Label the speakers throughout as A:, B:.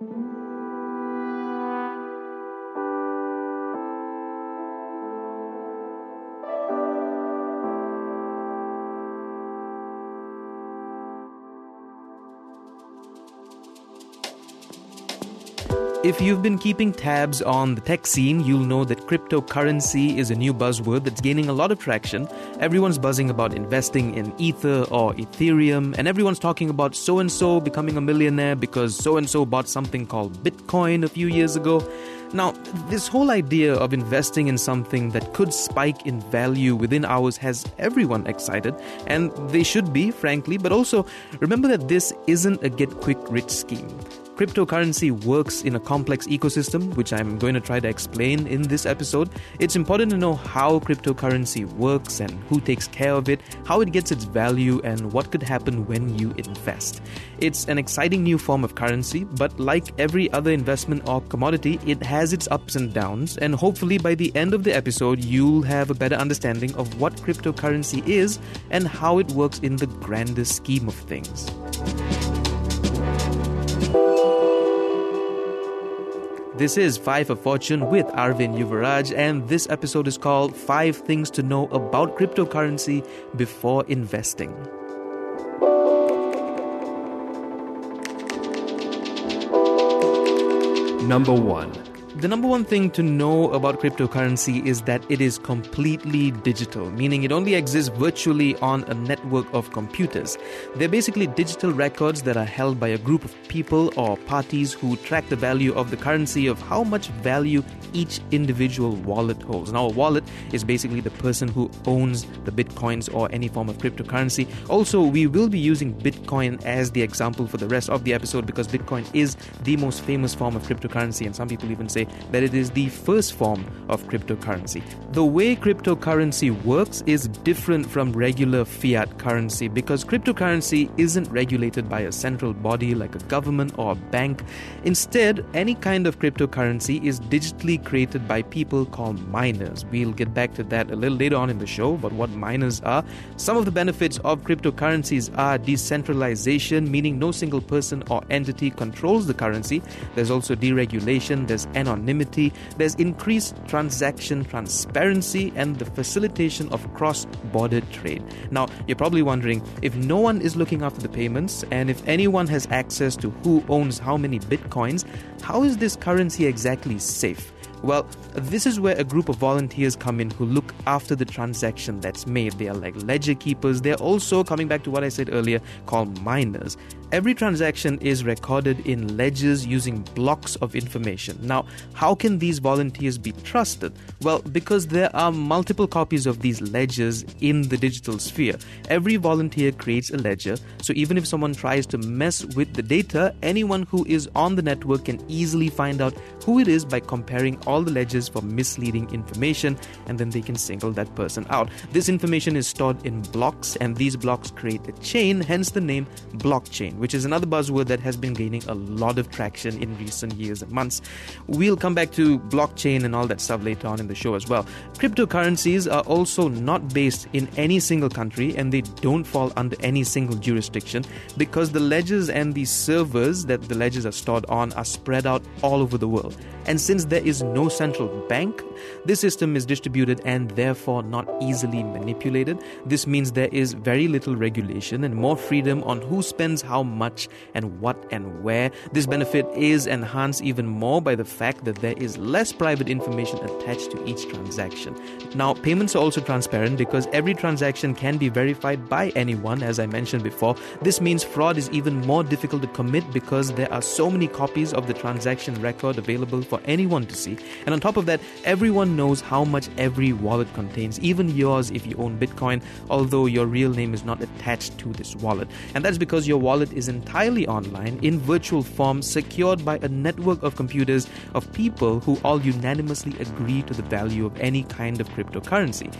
A: If you've been keeping tabs on the tech scene, you'll know that cryptocurrency is a new buzzword that's gaining a lot of traction. Everyone's buzzing about investing in Ether or Ethereum, and everyone's talking about so-and-so becoming a millionaire because so-and-so bought something called Bitcoin a few years ago. Now, this whole idea of investing in something that could spike in value within hours has everyone excited, and they should be, frankly, but also remember that this isn't a get-quick-rich scheme. Cryptocurrency works in a complex ecosystem, which I'm going to try to explain in this episode. It's important to know how cryptocurrency works and who takes care of it, how it gets its value, and what could happen when you invest. It's an exciting new form of currency, but like every other investment or commodity, it has its ups and downs, and hopefully by the end of the episode, you'll have a better understanding of what cryptocurrency is and how it works in the grander scheme of things. This is 5 of Fortune with Arvind Yuvaraj, and this episode is called 5 Things to Know About Cryptocurrency Before Investing.
B: Number 1.
A: The number one thing to know about cryptocurrency is that it is completely digital, meaning it only exists virtually on a network of computers. They're basically digital records that are held by a group of people or parties who track the value of the currency of how much value each individual wallet holds. Now, a wallet is basically the person who owns the bitcoins or any form of cryptocurrency. Also, we will be using Bitcoin as the example for the rest of the episode because Bitcoin is the most famous form of cryptocurrency, and some people even say that it is the first form of cryptocurrency. The way cryptocurrency works is different from regular fiat currency because cryptocurrency isn't regulated by a central body like a government or a bank. Instead, any kind of cryptocurrency is digitally created by people called miners. We'll get back to that a little later on in the show, but what miners are. Some of the benefits of cryptocurrencies are decentralization, meaning no single person or entity controls the currency. There's also deregulation, there's anonymity, there's increased transaction transparency, and the facilitation of cross-border trade. Now, you're probably wondering, if no one is looking after the payments, and if anyone has access to who owns how many bitcoins, how is this currency exactly safe? Well, this is where a group of volunteers come in who look after the transaction that's made. They are like ledger keepers. They're also, coming back to what I said earlier, called miners. Every transaction is recorded in ledgers using blocks of information. Now, how can these volunteers be trusted? Well, because there are multiple copies of these ledgers in the digital sphere. Every volunteer creates a ledger, so even if someone tries to mess with the data, anyone who is on the network can easily find out who it is by comparing all the ledgers for misleading information, and then they can single that person out. This information is stored in blocks, and these blocks create a chain, hence the name blockchain, which is another buzzword that has been gaining a lot of traction in recent years and months. We'll come back to blockchain and all that stuff later on in the show as well. Cryptocurrencies are also not based in any single country, and they don't fall under any single jurisdiction because the ledgers and the servers that the ledgers are stored on are spread out all over the world. And since there is no central bank, this system is distributed and therefore not easily manipulated. This means there is very little regulation and more freedom on who spends how much and what and where. This benefit is enhanced even more by the fact that there is less private information attached to each transaction. Now, payments are also transparent because every transaction can be verified by anyone, as I mentioned before. This means fraud is even more difficult to commit because there are so many copies of the transaction record available for anyone to see. And on top of that, everyone knows how much every wallet contains, even yours if you own Bitcoin, although your real name is not attached to this wallet. And that's because your wallet is entirely online, in virtual form, secured by a network of computers of people who all unanimously agree to the value of any kind of cryptocurrency.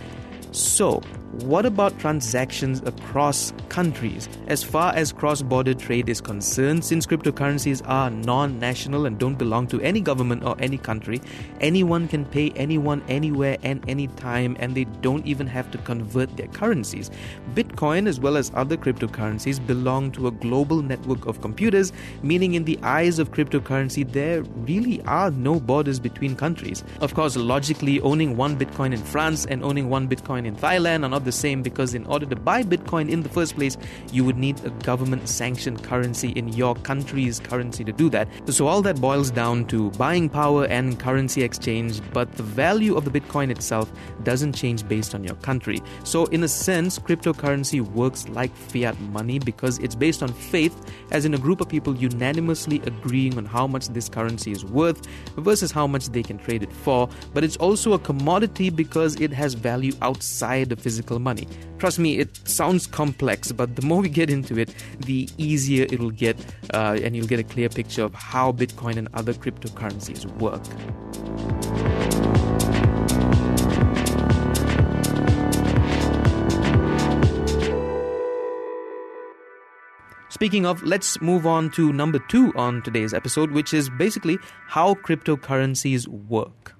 A: So, what about transactions across countries? As far as cross-border trade is concerned, since cryptocurrencies are non-national and don't belong to any government or any country, anyone can pay anyone anywhere and anytime, and they don't even have to convert their currencies. Bitcoin, as well as other cryptocurrencies, belong to a global network of computers, meaning in the eyes of cryptocurrency, there really are no borders between countries. Of course, logically, owning one Bitcoin in France and owning one Bitcoin in Thailand are not the same, because in order to buy Bitcoin in the first place, you would need a government-sanctioned currency in your country's currency to do that. So all that boils down to buying power and currency exchange, but the value of the Bitcoin itself doesn't change based on your country. So in a sense, cryptocurrency works like fiat money because it's based on faith, as in a group of people unanimously agreeing on how much this currency is worth versus how much they can trade it for. But it's also a commodity because it has value outside of physical money. Trust me, it sounds complex, but the more we get into it, the easier it'll get, and you'll get a clear picture of how Bitcoin and other cryptocurrencies work. Speaking of, let's move on to number 2 on today's episode, which is basically how cryptocurrencies work.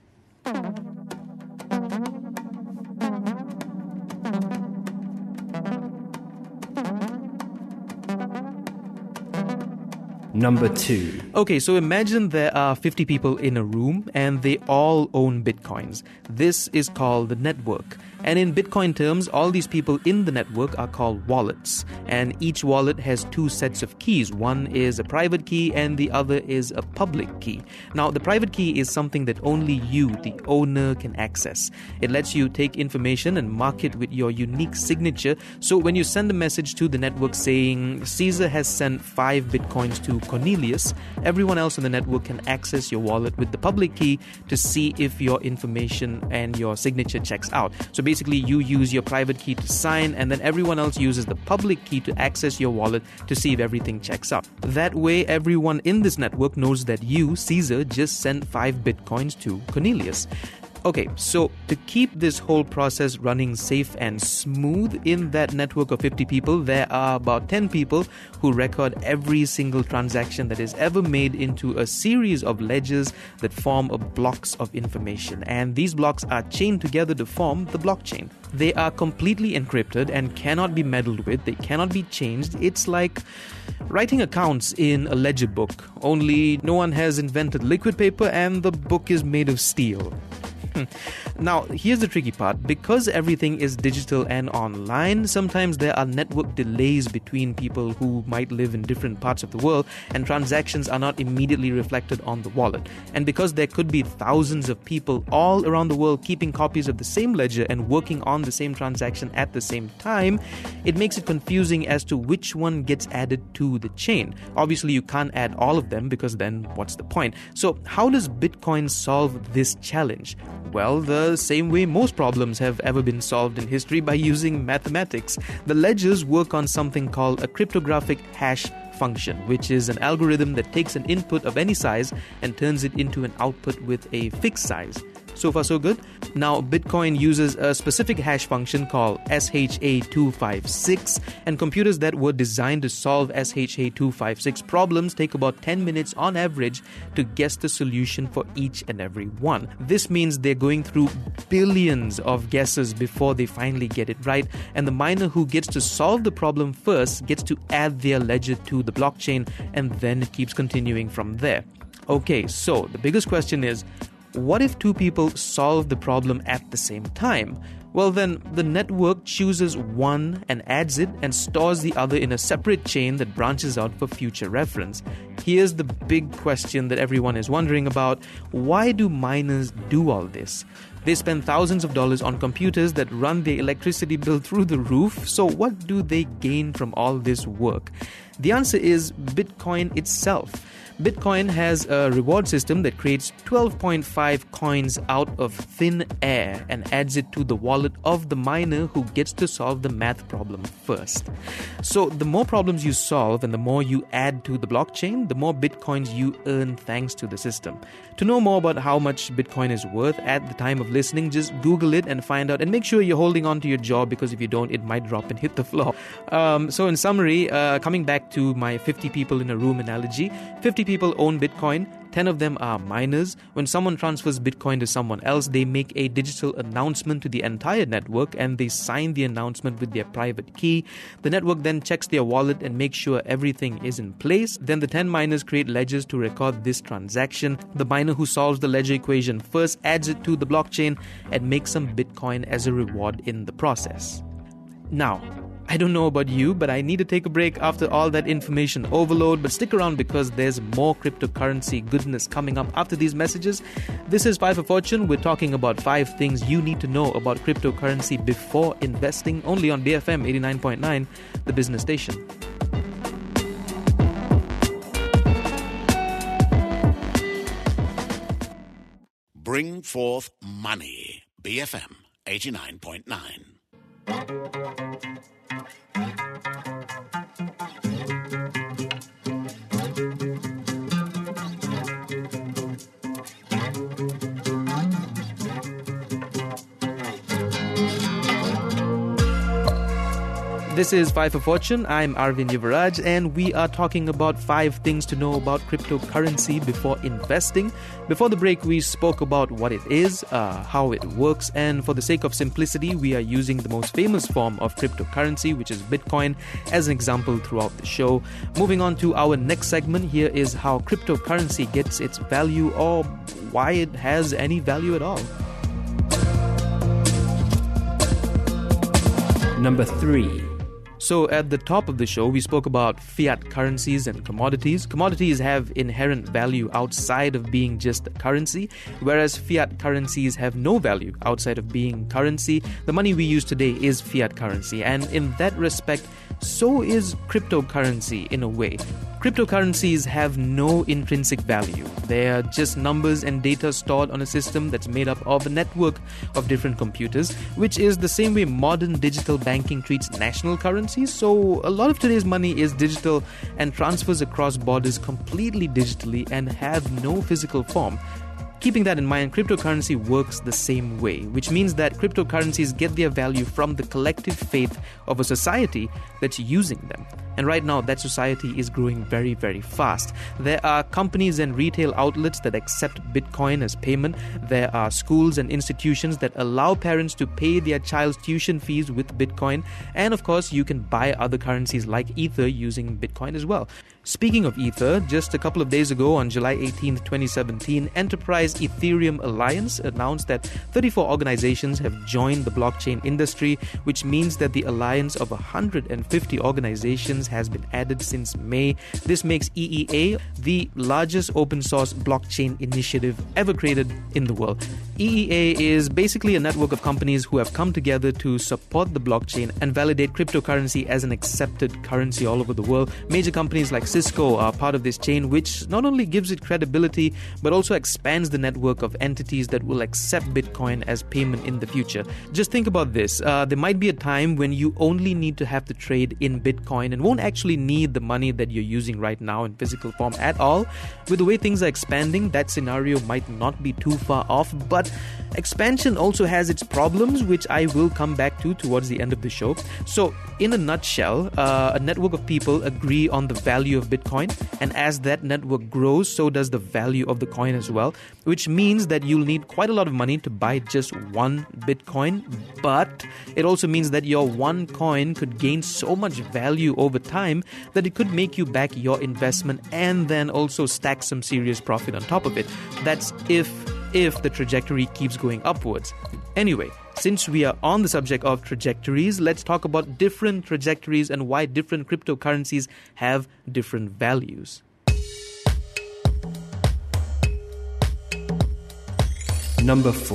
B: Number 2.
A: Okay, so imagine there are 50 people in a room and they all own Bitcoins. This is called the network. And in Bitcoin terms, all these people in the network are called wallets. And each wallet has 2 sets of keys. One is a private key and the other is a public key. Now, the private key is something that only you, the owner, can access. It lets you take information and mark it with your unique signature. So when you send a message to the network saying, Caesar has sent 5 Bitcoins to Cornelius, everyone else in the network can access your wallet with the public key to see if your information and your signature checks out. So basically, you use your private key to sign, and then everyone else uses the public key to access your wallet to see if everything checks out. That way, everyone in this network knows that you, Caesar, just sent 5 Bitcoins to Cornelius. Okay, so to keep this whole process running safe and smooth in that network of 50 people, there are about 10 people who record every single transaction that is ever made into a series of ledgers that form blocks of information. And these blocks are chained together to form the blockchain. They are completely encrypted and cannot be meddled with. They cannot be changed. It's like writing accounts in a ledger book, only no one has invented liquid paper and the book is made of steel. Now, here's the tricky part. Because everything is digital and online, sometimes there are network delays between people who might live in different parts of the world, and transactions are not immediately reflected on the wallet. And because there could be thousands of people all around the world keeping copies of the same ledger and working on the same transaction at the same time, it makes it confusing as to which one gets added to the chain. Obviously, you can't add all of them because then what's the point? So how does Bitcoin solve this challenge? Well, the same way most problems have ever been solved in history, by using mathematics. The ledgers work on something called a cryptographic hash function, which is an algorithm that takes an input of any size and turns it into an output with a fixed size. So far, so good. Now, Bitcoin uses a specific hash function called SHA-256, and computers that were designed to solve SHA-256 problems take about 10 minutes on average to guess the solution for each and every one. This means they're going through billions of guesses before they finally get it right, and the miner who gets to solve the problem first gets to add their ledger to the blockchain, and then it keeps continuing from there. Okay, so the biggest question is, what if 2 people solve the problem at the same time? Well, then the network chooses one and adds it and stores the other in a separate chain that branches out for future reference. Here's the big question that everyone is wondering about. Why do miners do all this? They spend thousands of dollars on computers that run their electricity bill through the roof. So what do they gain from all this work? The answer is Bitcoin itself. Bitcoin has a reward system that creates 12.5 coins out of thin air and adds it to the wallet of the miner who gets to solve the math problem first. So the more problems you solve and the more you add to the blockchain, the more Bitcoins you earn thanks to the system. To know more about how much Bitcoin is worth at the time of listening, just Google it and find out, and make sure you're holding on to your jaw, because if you don't, it might drop and hit the floor. So in summary, coming back to my 50 people in a room analogy, 50 people own Bitcoin. 10 of them are miners. When someone transfers Bitcoin to someone else, they make a digital announcement to the entire network and they sign the announcement with their private key. The network then checks their wallet and makes sure everything is in place. Then the 10 miners create ledgers to record this transaction. The miner who solves the ledger equation first adds it to the blockchain and makes some Bitcoin as a reward in the process. Now, I don't know about you, but I need to take a break after all that information overload. But stick around because there's more cryptocurrency goodness coming up after these messages. This is 5 for Fortune. We're talking about 5 things you need to know about cryptocurrency before investing, only on BFM 89.9, the business station.
C: Bring forth money. BFM 89.9.
A: This is 5 for Fortune. I'm Arvind Yuvaraj, and we are talking about 5 things to know about cryptocurrency before investing. Before the break, we spoke about what it is, how it works, and for the sake of simplicity, we are using the most famous form of cryptocurrency, which is Bitcoin, as an example throughout the show. Moving on to our next segment, here is how cryptocurrency gets its value, or why it has any value at all.
B: Number 3.
A: So at the top of the show, we spoke about fiat currencies and commodities. Commodities have inherent value outside of being just a currency, whereas fiat currencies have no value outside of being currency. The money we use today is fiat currency, and in that respect, so is cryptocurrency in a way. Cryptocurrencies have no intrinsic value. They are just numbers and data stored on a system that's made up of a network of different computers, which is the same way modern digital banking treats national currencies. So a lot of today's money is digital and transfers across borders completely digitally and have no physical form. Keeping that in mind, cryptocurrency works the same way, which means that cryptocurrencies get their value from the collective faith of a society that's using them. And right now, that society is growing very, very fast. There are companies and retail outlets that accept Bitcoin as payment. There are schools and institutions that allow parents to pay their child's tuition fees with Bitcoin. And of course, you can buy other currencies like Ether using Bitcoin as well. Speaking of Ether, just a couple of days ago on July 18th, 2017, Enterprise Ethereum Alliance announced that 34 organizations have joined the blockchain industry, which means that the alliance of 150 organizations has been added since May. This makes EEA the largest open source blockchain initiative ever created in the world. EEA is basically a network of companies who have come together to support the blockchain and validate cryptocurrency as an accepted currency all over the world. Major companies like Cisco are part of this chain, which not only gives it credibility, but also expands the network of entities that will accept Bitcoin as payment in the future. Just think about this. There might be a time when you only need to have the trade in Bitcoin and won't actually need the money that you're using right now in physical form at all. With the way things are expanding, that scenario might not be too far off, but expansion also has its problems, which I will come back to towards the end of the show. So, in a nutshell, a network of people agree on the value of Bitcoin, and as that network grows, so does the value of the coin as well, which means that you'll need quite a lot of money to buy just one Bitcoin, but it also means that your one coin could gain so much value over time that it could make you back your investment and then also stack some serious profit on top of it. That's if the trajectory keeps going upwards. Anyway, since we are on the subject of trajectories, let's talk about different trajectories and why different cryptocurrencies have different values.
B: Number 4.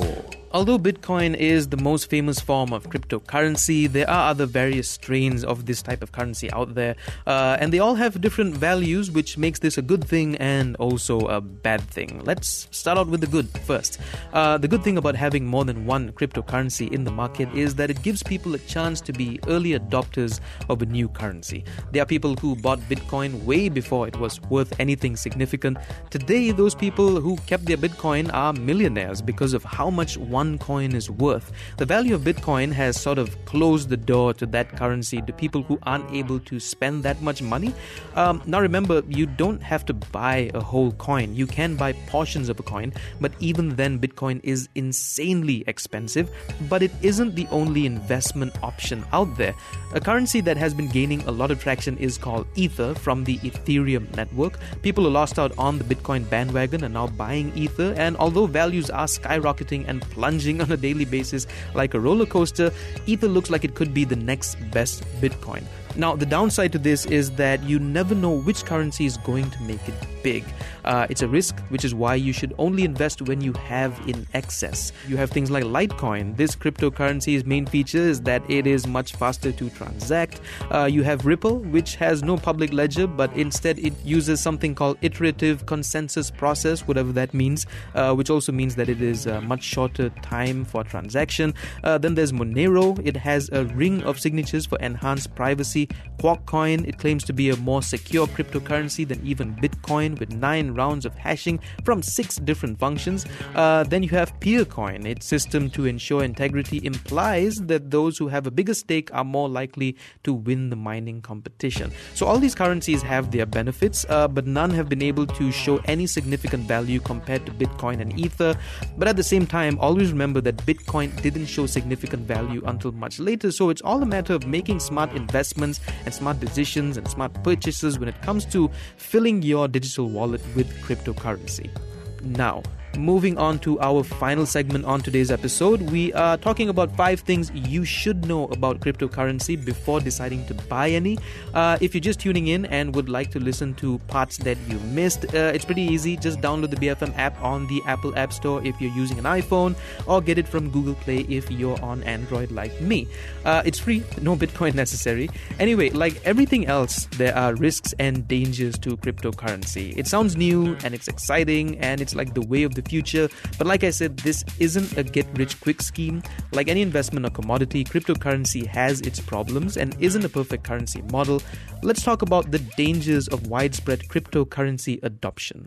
A: Although Bitcoin is the most famous form of cryptocurrency, there are other various strains of this type of currency out there, and they all have different values, which makes this a good thing and also a bad thing. Let's start out with the good first. The good thing about having more than one cryptocurrency in the market is that it gives people a chance to be early adopters of a new currency. There are people who bought Bitcoin way before it was worth anything significant. Today, those people who kept their Bitcoin are millionaires because of how much one coin is worth. The value of Bitcoin has sort of closed the door to that currency to people who aren't able to spend that much money. Now remember, you don't have to buy a whole coin. You can buy portions of a coin, but even then Bitcoin is insanely expensive. But it isn't the only investment option out there. A currency that has been gaining a lot of traction is called Ether from the Ethereum network. People who lost out on the Bitcoin bandwagon are now buying Ether, and although values are skyrocketing and plunging on a daily basis like a roller coaster, Ether looks like it could be the next best Bitcoin. Now, the downside to this is that you never know which currency is going to make it big. It's a risk, which is why you should only invest when you have in excess. You have things like Litecoin. This cryptocurrency's main feature is that it is much faster to transact. You have Ripple, which has no public ledger, but instead it uses something called iterative consensus process, whatever that means, which also means that it is a much shorter time for transaction. Then there's Monero. It has a ring of signatures for enhanced privacy. Quarkcoin, it claims to be a more secure cryptocurrency than even Bitcoin, with 9 rounds of hashing from 6 different functions. Then you have Peercoin. Its system to ensure integrity implies that those who have a bigger stake are more likely to win the mining competition. So all these currencies have their benefits, but none have been able to show any significant value compared to Bitcoin and Ether. But at the same time, always remember that Bitcoin didn't show significant value until much later. So it's all a matter of making smart investments and smart decisions and smart purchases when it comes to filling your digital wallet with cryptocurrency. Now, moving on to our final segment on today's episode, we are talking about 5 things you should know about cryptocurrency before deciding to buy any. If you're just tuning in and would like to listen to parts that you missed, it's pretty easy. Just download the BFM app on the Apple App Store if you're using an iPhone, or get it from Google Play if you're on Android like me. It's free, no Bitcoin necessary. Anyway, like everything else, there are risks and dangers to cryptocurrency. It sounds new and it's exciting and it's like the way of the future, but like I said, this isn't a get-rich-quick scheme. Like any investment or commodity, cryptocurrency has its problems and isn't a perfect currency model. Let's talk about the dangers of widespread cryptocurrency adoption.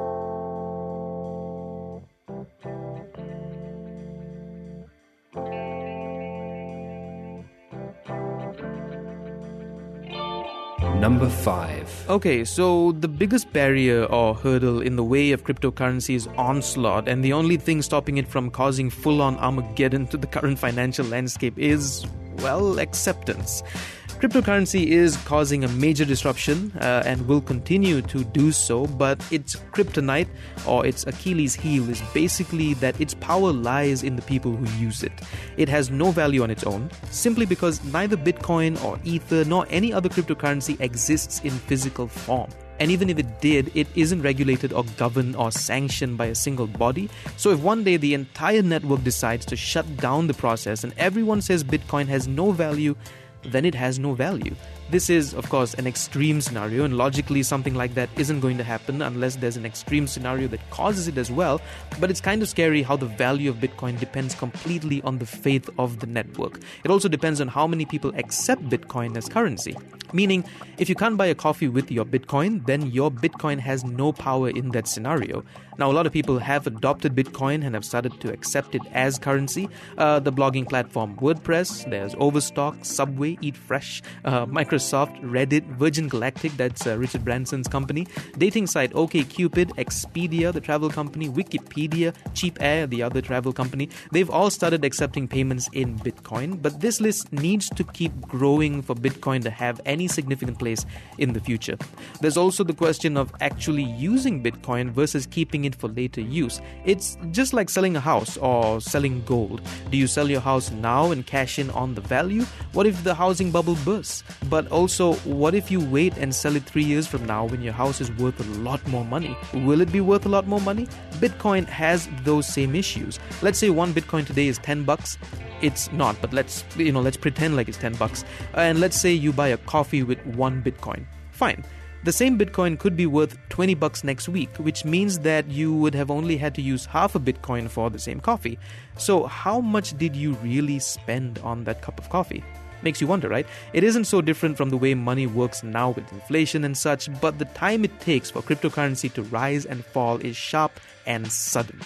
B: Number 5.
A: Okay, so the biggest barrier or hurdle in the way of cryptocurrency's onslaught, and the only thing stopping it from causing full-on Armageddon to the current financial landscape is, well, acceptance. Cryptocurrency is causing a major disruption and will continue to do so, but its kryptonite or its Achilles heel is basically that its power lies in the people who use it. It has no value on its own, simply because neither Bitcoin or Ether nor any other cryptocurrency exists in physical form. And even if it did, it isn't regulated or governed or sanctioned by a single body. So if one day the entire network decides to shut down the process and everyone says Bitcoin has no value, then it has no value. This is, of course, an extreme scenario, and logically something like that isn't going to happen unless there's an extreme scenario that causes it as well. But it's kind of scary how the value of Bitcoin depends completely on the faith of the network. It also depends on how many people accept Bitcoin as currency. Meaning, if you can't buy a coffee with your Bitcoin, then your Bitcoin has no power in that scenario. Now, a lot of people have adopted Bitcoin and have started to accept it as currency. The blogging platform WordPress, there's Overstock, Subway, Eat Fresh, Microsoft, Reddit, Virgin Galactic, that's Richard Branson's company, dating site OkCupid, Expedia, the travel company, Wikipedia, Cheap Air, the other travel company. They've all started accepting payments in Bitcoin, but this list needs to keep growing for Bitcoin to have any significant place in the future. There's also the question of actually using Bitcoin versus keeping it for later use. It's just like selling a house or selling gold. Do you sell your house now and cash in on the value? What if the housing bubble bursts? But also, what if you wait and sell it 3 years from now when your house is worth a lot more money? Will it be worth a lot more money? Bitcoin has those same issues. Let's say one Bitcoin today is $10. It's not, but let's pretend like it's $10. And let's say you buy a coffee with one Bitcoin. Fine. The same Bitcoin could be worth $20 next week, which means that you would have only had to use half a Bitcoin for the same coffee. So how much did you really spend on that cup of coffee? Makes you wonder, right? It isn't so different from the way money works now with inflation and such, but the time it takes for cryptocurrency to rise and fall is sharp and sudden.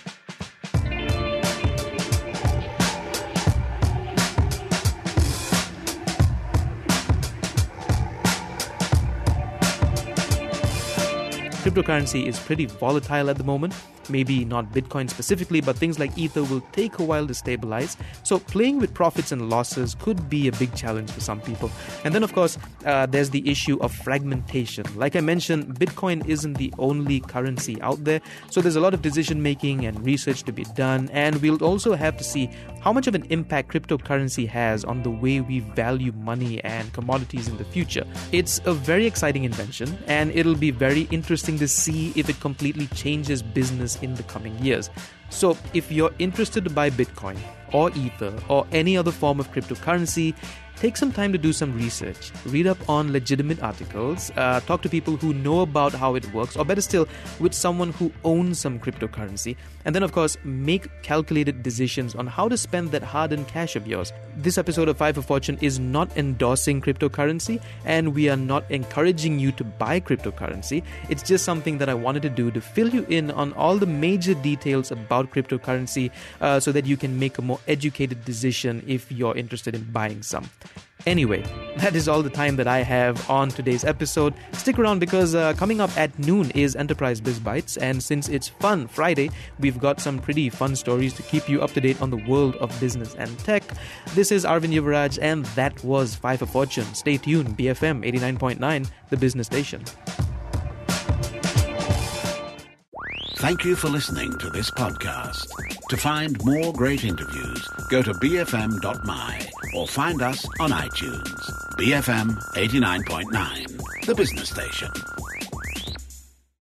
A: Cryptocurrency is pretty volatile at the moment. Maybe not Bitcoin specifically, but things like Ether will take a while to stabilize. So playing with profits and losses could be a big challenge for some people. And then, of course, there's the issue of fragmentation. Like I mentioned, Bitcoin isn't the only currency out there. So there's a lot of decision making and research to be done. And we'll also have to see how much of an impact cryptocurrency has on the way we value money and commodities in the future. It's a very exciting invention, and it'll be very interesting to see if it completely changes business in the coming years. So if you're interested to buy Bitcoin or Ether or any other form of cryptocurrency, take some time to do some research, read up on legitimate articles, talk to people who know about how it works, or better still, with someone who owns some cryptocurrency. And then, of course, make calculated decisions on how to spend that hard-earned cash of yours. This episode of 5 for Fortune is not endorsing cryptocurrency, and we are not encouraging you to buy cryptocurrency. It's just something that I wanted to do to fill you in on all the major details about cryptocurrency so that you can make a more educated decision if you're interested in buying some. Anyway, that is all the time that I have on today's episode. Stick around because coming up at noon is Enterprise Biz Bites, and since it's Fun Friday, we've got some pretty fun stories to keep you up to date on the world of business and tech. This is Arvind Yuvaraj, and that was 5 for Fortune. Stay tuned, BFM 89.9, the business station.
C: Thank you for listening to this podcast. To find more great interviews, go to bfm.my or find us on iTunes. BFM 89.9, the business station.